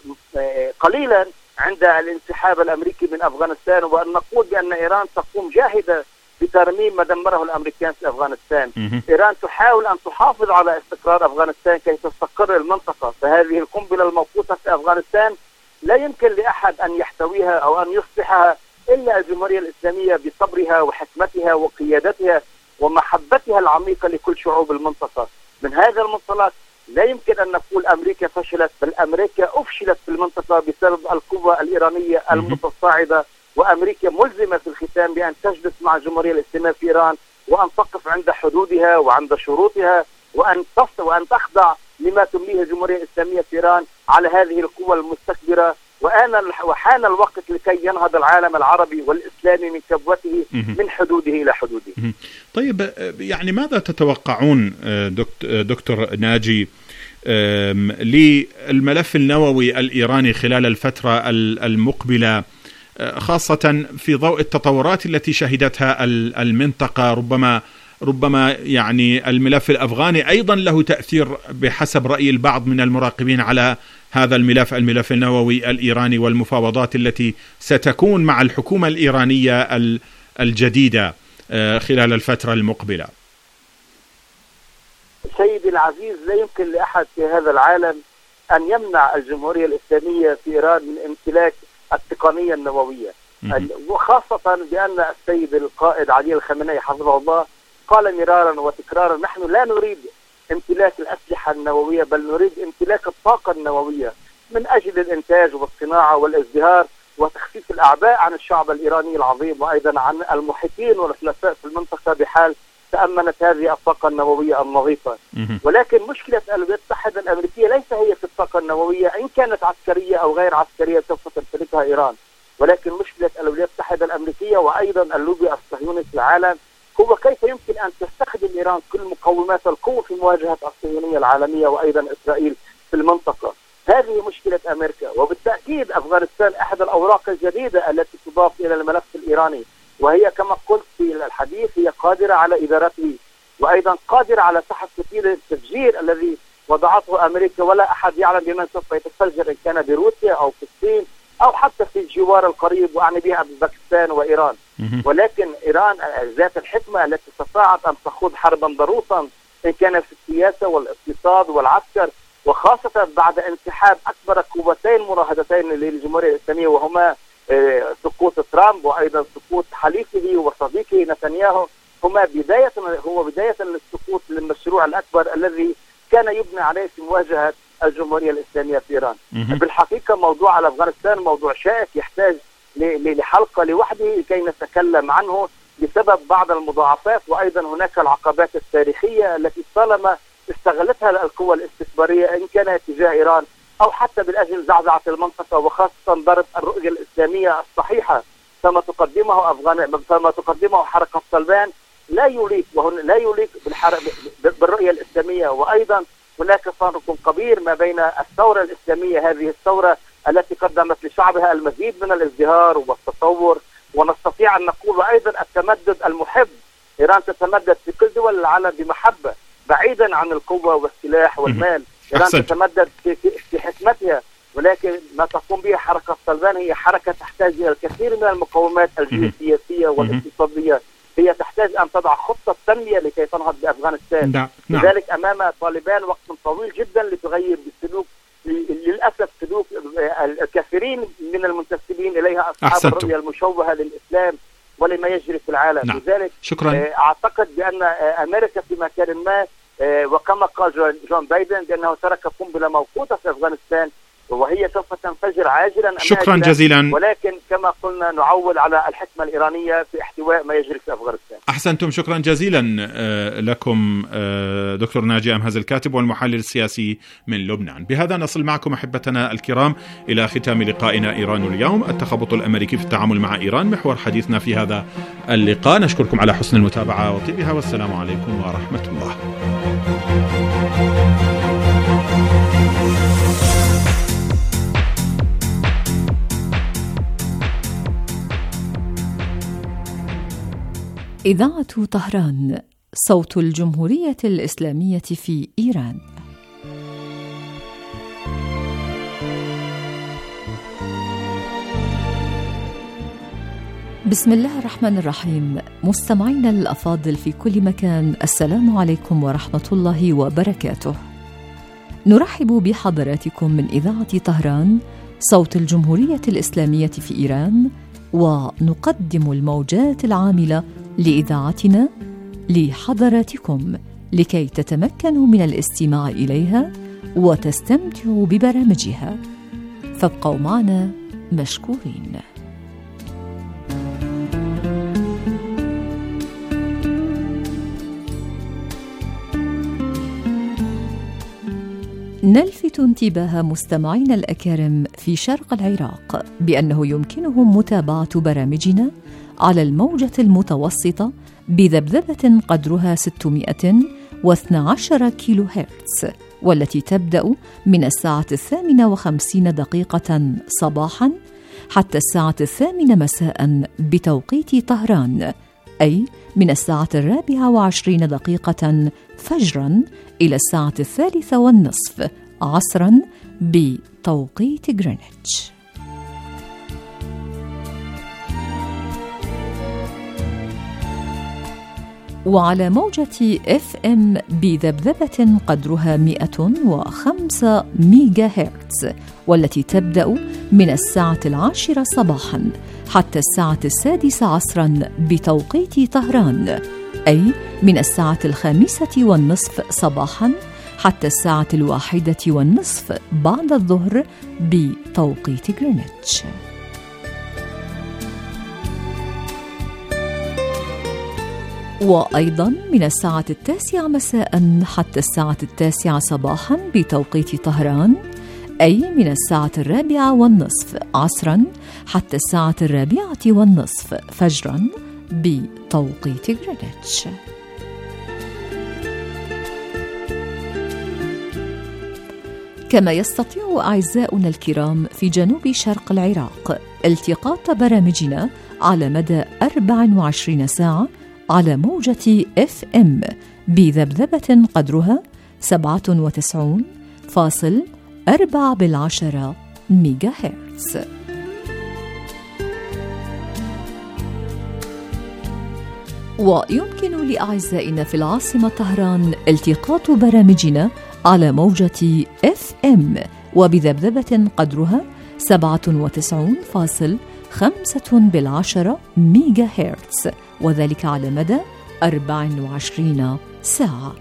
قليلا عند الانسحاب الأمريكي من أفغانستان، وأن نقول بأن إيران تقوم جاهدة بترميم ما دمره الأمريكان في أفغانستان. إيران تحاول أن تحافظ على استقرار أفغانستان كي تستقر المنطقة، فهذه القنبلة الموقوتة في أفغانستان لا يمكن لأحد أن يحتويها أو أن يصلحها إلا الجمهورية الإسلامية بصبرها وحكمتها وقيادتها ومحبتها العميقة لكل شعوب المنطقة. من هذا المنطلق لا يمكن أن نقول أمريكا فشلت، بل أمريكا أفشلت في المنطقة بسبب القوة الإيرانية المتصاعدة، وأمريكا ملزمة في الختام بأن تجلس مع الجمهورية الإسلامية في إيران وأن تقف عند حدودها وعند شروطها، وأن وأن تخضع لما تمليه الجمهورية الإسلامية في إيران على هذه القوة المستكبرة. وآن وحان الوقت لكي ينهض العالم العربي والإسلامي من كبوته من حدوده إلى حدوده. طيب، يعني ماذا تتوقعون دكتور ناجي للملف النووي الإيراني خلال الفترة المقبلة، خاصة في ضوء التطورات التي شهدتها المنطقة؟ ربما ربما يعني الملف الأفغاني أيضا له تأثير بحسب رأي البعض من المراقبين على هذا الملف الملف النووي الإيراني والمفاوضات التي ستكون مع الحكومة الإيرانية الجديدة خلال الفترة المقبلة. سيدي العزيز، لا يمكن لأحد في هذا العالم أن يمنع الجمهورية الإسلامية في إيران من امتلاك التقنية النووية، وخاصة بأن السيد القائد علي الخامنئي حفظه الله قال مرارا وتكرارا: نحن لا نريد امتلاك الأسلحة النووية، بل نريد امتلاك الطاقة النووية من أجل الإنتاج والصناعة والازدهار وتخفيف الأعباء عن الشعب الإيراني العظيم، وأيضا عن المحيطين والحلفاء في المنطقة بحال تأمنت هذه الطاقة النووية النظيفة. ولكن مشكلة الولايات المتحدة الأمريكية ليس هي في الطاقة النووية، إن كانت عسكرية أو غير عسكرية سوف تمتلكها إيران، ولكن مشكلة الولايات المتحدة الأمريكية وأيضا اللوبي الصهيوني في العالم هو كيف يمكن أن تستخدم إيران كل مقومات القوة في مواجهة الصهيونية العالمية وأيضا إسرائيل في المنطقة. هذه مشكلة أمريكا، وبالتأكيد أفغانستان أحد الأوراق الجديدة التي تضاف إلى الملف الإيراني، وهي كما قلت في الحديث هي قادرة على إدارته، وأيضا قادرة على سحب كثير التفجير الذي وضعته أمريكا، ولا أحد يعلم بمن سوف يتفجر، إن كان بروسيا أو في الصين أو حتى في الجوار القريب، وأعني بها باكستان وإيران. ولكن إيران ذات الحكمة التي استطاعت أن تخوض حربا ضروسا إن كان في السياسة والاقتصاد والعسكر، وخاصة بعد انسحاب أكبر قوتين مراهدتين للجمهورية الإسلامية، وهما سقوط ترامب وأيضا سقوط حليفه وصديقه نتنياهو، هما بداية هو بداية للسقوط للمشروع الأكبر الذي كان يبنى عليه في مواجهة الجمهورية الإسلامية في إيران. بالحقيقة موضوع أفغانستان موضوع شائك يحتاج لحلقة لوحده لكي نتكلم عنه بسبب بعض المضاعفات، وأيضا هناك العقبات التاريخية التي طالما استغلتها القوى الاستكبارية إن كان تجاه إيران أو حتى بالأجل زعزعة المنطقة، وخاصة ضرب الرؤية الإسلامية الصحيحة كما تقدمه أفغان كما تقدمه حركة طالبان لا يليق وهن لا يليق بالرؤية الإسلامية. وأيضا هناك فرق كبير ما بين الثورة الإسلامية، هذه الثورة التي قدمت لشعبها المزيد من الازدهار والتطور، ونستطيع أن نقول وأيضا التمدد المحب. إيران تتمدد في كل دول العالم بمحبة بعيدا عن القوة والسلاح والمال. إيران تتمدد في, في, في حكمتها، ولكن ما تقوم به حركة طالبان هي حركة تحتاج إلى الكثير من المقومات الجيوسياسية والاقتصادية. هي تحتاج أن تضع خطة تنمية لكي تنهض بأفغانستان. نعم. لذلك أمام طالبان وقت طويل جدا لتغير بالسلوك للأسف سلوك الكثيرين من المنتسبين إليها أصحاب أحسنتم. الرؤية المشوهة للإسلام ولما يجري في العالم. نعم. لذلك شكرا. أعتقد بأن أمريكا في مكان ما، وكما قال جون بايدن بأنه ترك قنبلة موقوتة في أفغانستان وهي سوف تنفجر عاجلا. شكرا جزيلا. ولكن كما قلنا نعول على الحكمة الإيرانية في احتواء ما يجري في أفغانستان. أحسنتم. شكرا جزيلا لكم دكتور ناجي أمهز الكاتب والمحلل السياسي من لبنان. بهذا نصل معكم أحبتنا الكرام إلى ختام لقائنا إيران اليوم، التخبط الأمريكي في التعامل مع إيران محور حديثنا في هذا اللقاء. نشكركم على حسن المتابعة وطيبها، والسلام عليكم ورحمة الله. إذاعة طهران، صوت الجمهورية الإسلامية في إيران. بسم الله الرحمن الرحيم. مستمعينا الأفاضل في كل مكان، السلام عليكم ورحمة الله وبركاته. نرحب بحضراتكم من إذاعة طهران، صوت الجمهورية الإسلامية في إيران، ونقدم الموجات العاملة لإذاعتنا لحضراتكم لكي تتمكنوا من الاستماع إليها وتستمتعوا ببرامجها، فابقوا معنا مشكورين. نلفت انتباه مستمعينا الأكارم في شرق العراق بأنه يمكنهم متابعة برامجنا على الموجة المتوسطة بذبذبة قدرها ستمائة واثني عشر كيلو هرتز، والتي تبدأ من الساعة الثامنة وخمسين دقيقة صباحا حتى الساعة الثامنة مساء بتوقيت طهران، أي من الساعة الرابعة وعشرين دقيقة فجرا إلى الساعة الثالثة والنصف عصرا بتوقيت غرينتش. وعلى موجة إف إم بذبذبة قدرها مئة وخمسة ميجا هرتز، والتي تبدأ من الساعة العاشرة صباحا حتى الساعة السادسة عصرا بتوقيت طهران، أي من الساعة الخامسة والنصف صباحا حتى الساعة الواحدة والنصف بعد الظهر بتوقيت غرينتش. وأيضا من الساعة التاسعة مساء حتى الساعة التاسعة صباحا بتوقيت طهران، أي من الساعة الرابعة والنصف عصرا حتى الساعة الرابعة والنصف فجرا بتوقيت غرينتش. كما يستطيع أعزاؤنا الكرام في جنوب شرق العراق التقاط برامجنا على مدى أربع وعشرين ساعة على موجة إف إم بذبذبة قدرها سبعة وتسعون فاصل أربعة بالعشرة ميجا هرتز. ويمكن لأعزائنا في العاصمة طهران التقاط برامجنا على موجة إف إم وبذبذبة قدرها سبعة وتسعون فاصل خمسة بالعشرة ميجا هرتز، وذلك على مدى أربع وعشرين ساعة.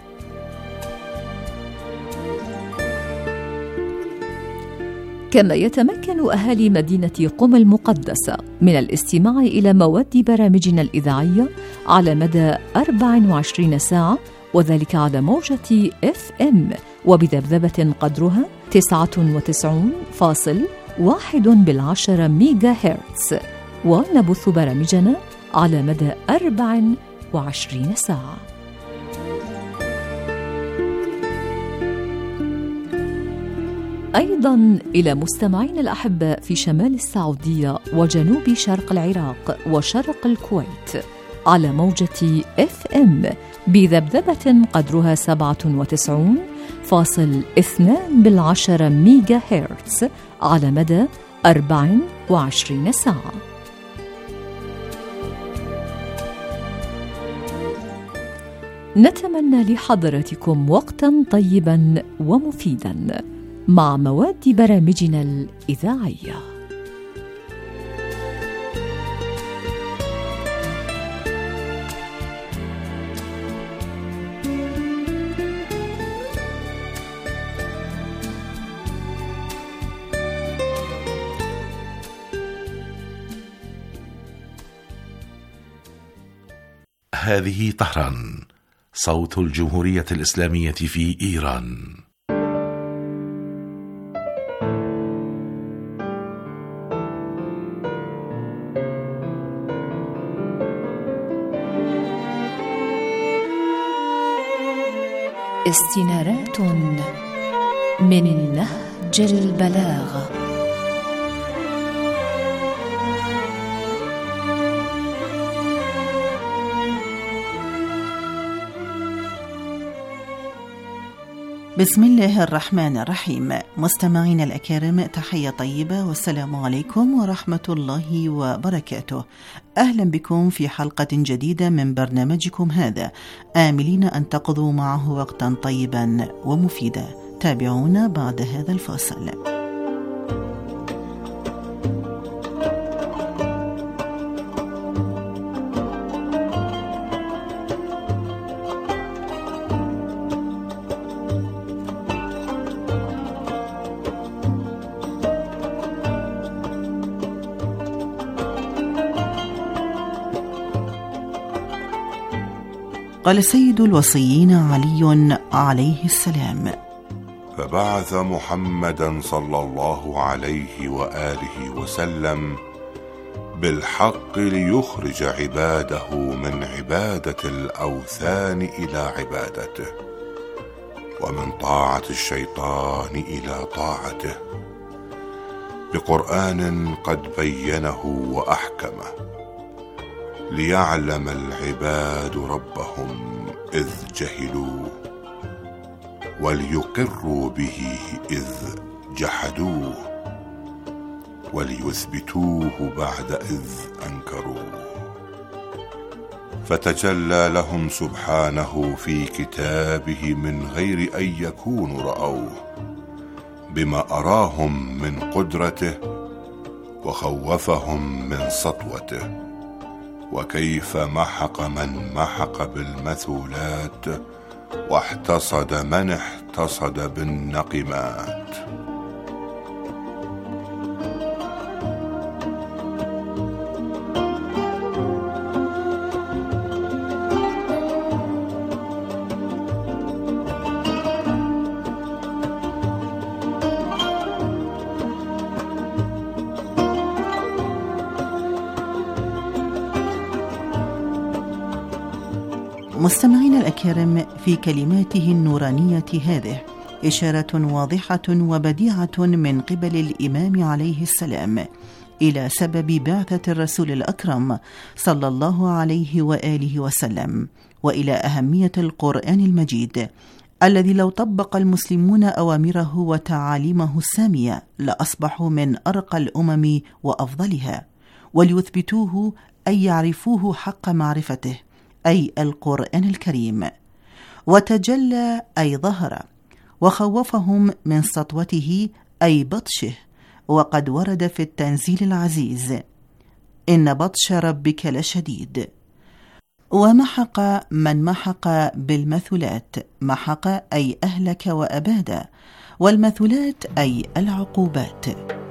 كما يتمكن أهالي مدينة قم المقدسة من الاستماع إلى مواد برامجنا الإذاعية على مدى أربع وعشرين ساعة، وذلك على موجة إف إم وبذبذبة قدرها تسعة وتسعون فاصل واحد بالعشرة ميجا هرتز، ونبث برامجنا على مدى أربع وعشرين ساعة. أيضاً إلى مستمعين الأحباء في شمال السعودية وجنوب شرق العراق وشرق الكويت على موجة إف إم بذبذبة قدرها سبعة وتسعون فاصل اثنان بالعشرة ميجا هرتز على مدى أربع وعشرين ساعة. نتمنى لحضراتكم وقتاً طيباً ومفيداً مع مواد برامجنا الإذاعية. هذه طهران، صوت الجمهورية الإسلامية في إيران. استنارات من نهج البلاغة. بسم الله الرحمن الرحيم. مستمعين الأكارم، تحية طيبة والسلام عليكم ورحمة الله وبركاته. أهلا بكم في حلقة جديدة من برنامجكم هذا، آملين أن تقضوا معه وقتا طيبا ومفيدا. تابعونا بعد هذا الفاصل. قال سيد الوصيين علي عليه السلام: فبعث محمدا صلى الله عليه وآله وسلم بالحق ليخرج عباده من عبادة الأوثان إلى عبادته، ومن طاعة الشيطان إلى طاعته، بقرآن قد بينه وأحكمه، ليعلم العباد ربهم إذ جهلوه، وليقروا به إذ جحدوه، وليثبتوه بعد إذ أنكروه. فتجلى لهم سبحانه في كتابه من غير أن يكونوا رأوه، بما أراهم من قدرته، وخوفهم من سطوته، وكيف محق من محق بالمثولات، واحتصد من احتصد بالنقمات. مستمعين الأكارم، في كلماته النورانية هذه إشارة واضحة وبديعة من قبل الإمام عليه السلام إلى سبب بعثة الرسول الأكرم صلى الله عليه وآله وسلم، وإلى أهمية القرآن المجيد الذي لو طبق المسلمون أوامره وتعاليمه السامية لأصبحوا من أرقى الأمم وأفضلها، وليثبتوه أي يعرفوه حق معرفته، أي القرآن الكريم. وتجلى أي ظهر، وخوفهم من سطوته أي بطشه، وقد ورد في التنزيل العزيز: إن بطش ربك لشديد. ومحق من محق بالمثلات، محق أي أهلك وأباد، والمثلات أي العقوبات.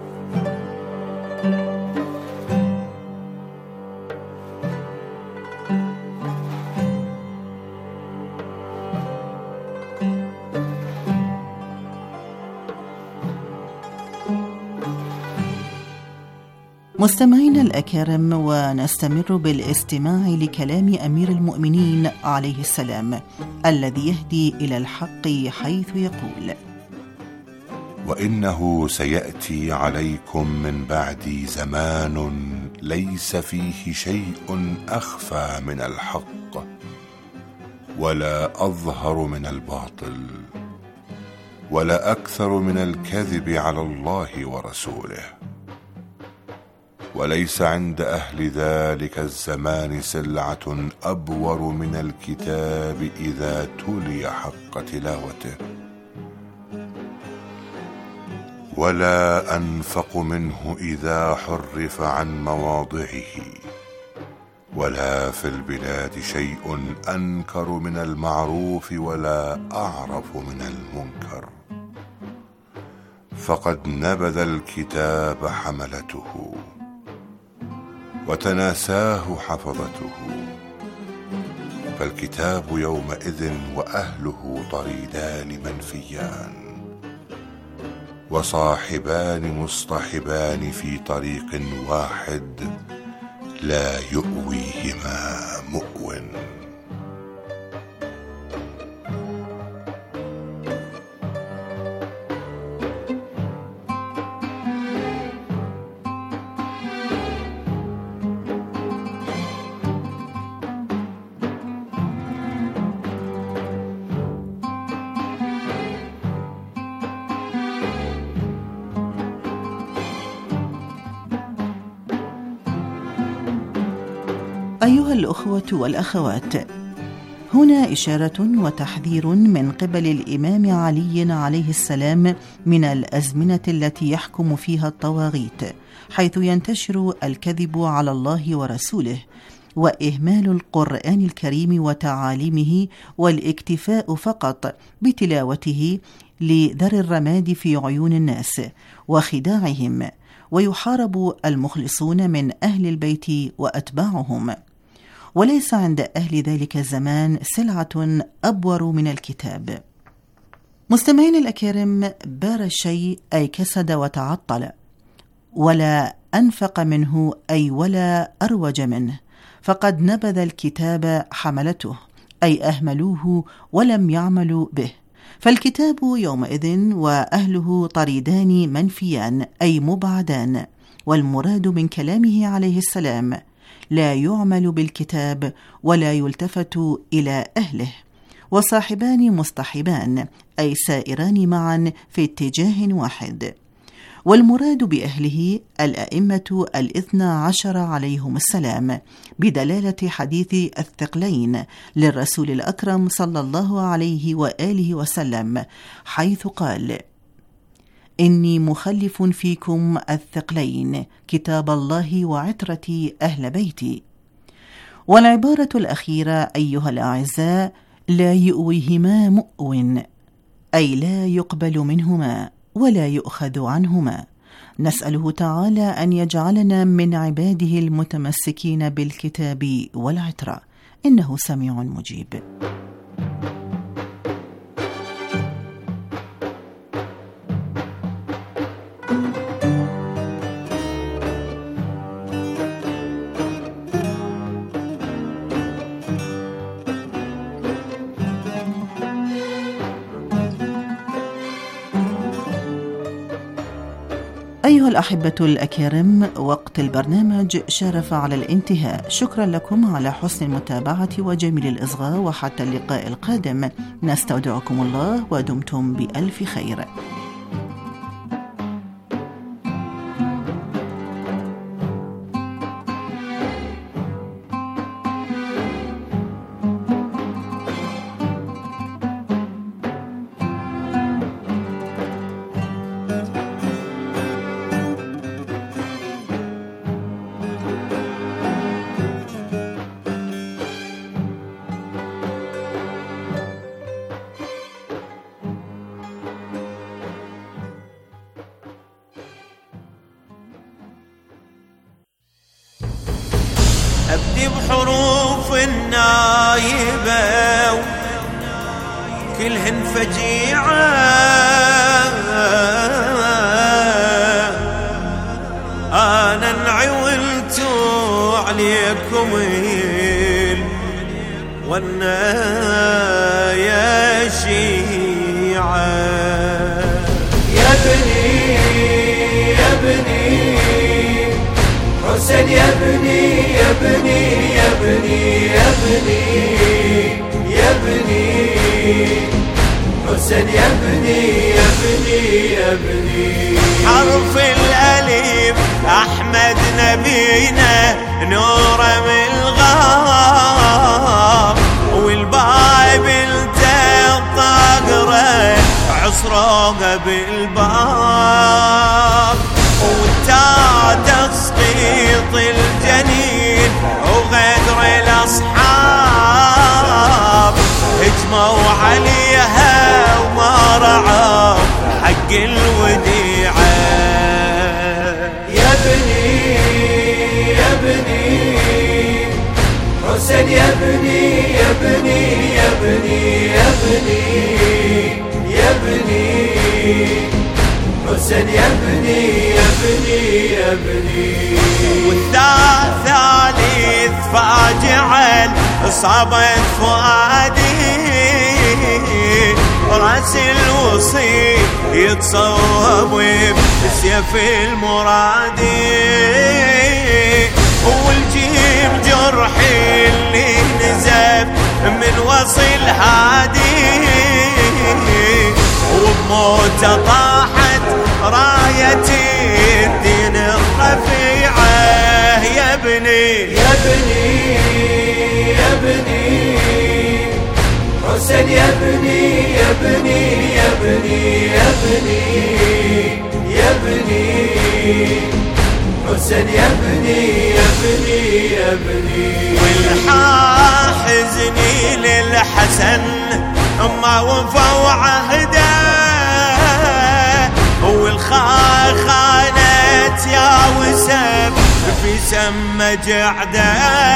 مستمعينا الأكارم، ونستمر بالاستماع لكلام أمير المؤمنين عليه السلام الذي يهدي إلى الحق حيث يقول: وإنه سيأتي عليكم من بعدي زمان ليس فيه شيء أخفى من الحق ولا أظهر من الباطل ولا أكثر من الكذب على الله ورسوله، وليس عند أهل ذلك الزمان سلعة أبور من الكتاب إذا تلي حق تلاوته، ولا أنفق منه إذا حرف عن مواضعه، ولا في البلاد شيء أنكر من المعروف ولا أعرف من المنكر، فقد نبذ الكتاب حملته وتناساه حفظته، فالكتاب يومئذ وأهله طريدان منفيان، وصاحبان مصطحبان في طريق واحد لا يؤويهما مؤو. أيها الأخوة والأخوات، هنا إشارة وتحذير من قبل الإمام علي عليه السلام من الأزمنة التي يحكم فيها الطواغيت، حيث ينتشر الكذب على الله ورسوله، وإهمال القرآن الكريم وتعاليمه، والاكتفاء فقط بتلاوته لذر الرماد في عيون الناس وخداعهم، ويحارب المخلصون من أهل البيت وأتباعهم. وليس عند أهل ذلك الزمان سلعة أبور من الكتاب. مستمعين الأكارم، بار الشيء أي كسد وتعطل، ولا أنفق منه أي ولا أروج منه، فقد نبذ الكتاب حملته أي أهملوه ولم يعملوا به، فالكتاب يومئذ وأهله طريدان منفيان أي مبعدان. والمراد من كلامه عليه السلام: لا يعمل بالكتاب ولا يلتفت إلى أهله، وصاحبان مصطحبان أي سائران معا في اتجاه واحد. والمراد بأهله الأئمة الاثنى عشر عليهم السلام، بدلالة حديث الثقلين للرسول الأكرم صلى الله عليه وآله وسلم، حيث قال: إني مخلف فيكم الثقلين، كتاب الله وعترتي أهل بيتي. والعبارة الأخيرة أيها الأعزاء: لا يؤويهما مؤو، أي لا يقبل منهما ولا يؤخذ عنهما. نسأله تعالى أن يجعلنا من عباده المتمسكين بالكتاب والعترة، إنه سميع مجيب. أيها الأحبة الأكارم، وقت البرنامج شرف على الانتهاء. شكرا لكم على حسن المتابعة وجميل الإصغاء، وحتى اللقاء القادم نستودعكم الله ودمتم بألف خير. أبدي بحروف النايبة كلهن فجيعة، أنا انعولت عليكم والنايا شيعة. يا بني يا بني حسين، يا بني يا بني يا بني يا بني يا بني حسين، يا بني يا بني يا بني. حرف الألف أحمد نبينا نوره من الغار، والباء بالتاء طاقره عصره بالباب، والتاء تسقيط الجنين وغدر الأصحاب، هجموا عليها وما رعوا حق الوديعة. يا بني يا بني حسين، يا بني يا بني يا بني يا بني يا بني حسين، يا بني يا بني يا بني. والثالث فاجعا صابت فؤادي، راس الوصي يتصوب بسيف المرادي، والجيم جرحي اللي نزف من وصي الهادي، وبموته طاحت رايتي الدين الرفيعة. يا بني يا بني يا بني حسين، يا بني يا بني يا بني يا بني يا بني حسين، يا بني يا بني يا بني. والحاحزني للحسن ما وفوا عهده، والخا خانت يا وسب في سم جعده،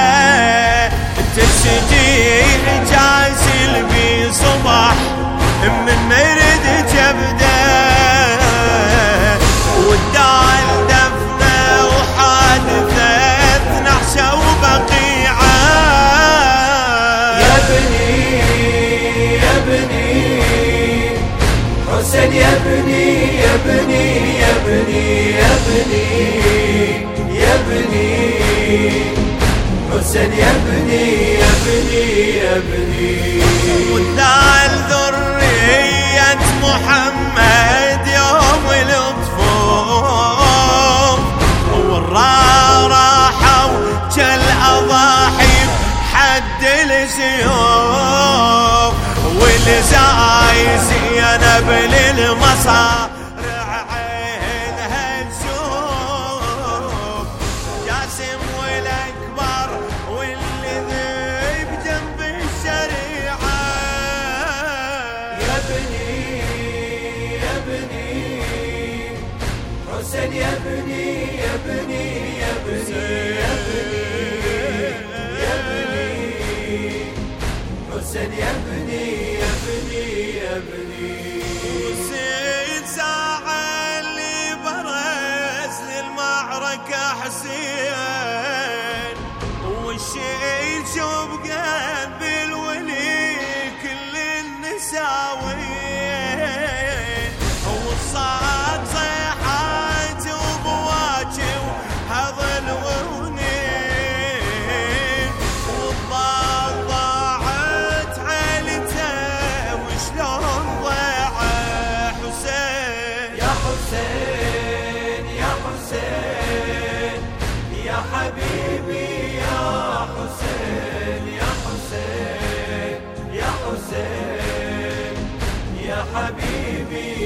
تشجيع جاسل في صبح من مرد جبده، والدال دفنه وحادثه نحشه وبقيعه. يا بني يا بني حسين، يا بني يا بني يا بني يا بني يا بني حسين، يا بني يا بني يا بني. والدال ذرية محمد يوم الطفوف، والرا راحوا كالأضاحي حد السيوف، والزاي زينب للمصارع عينها تشوف، جاسم والأكبر واللي ذيب جنب الشريعة. يا بني يا بني حسين، يا بني يا بني يا بني يا بني يا بني حسين، يا بني يا بني يا بني. وسيد ساعة اللي برز للمعركة حسين، والشيء شوف قلب الولي كل النساوين، والصاد صيحات حسين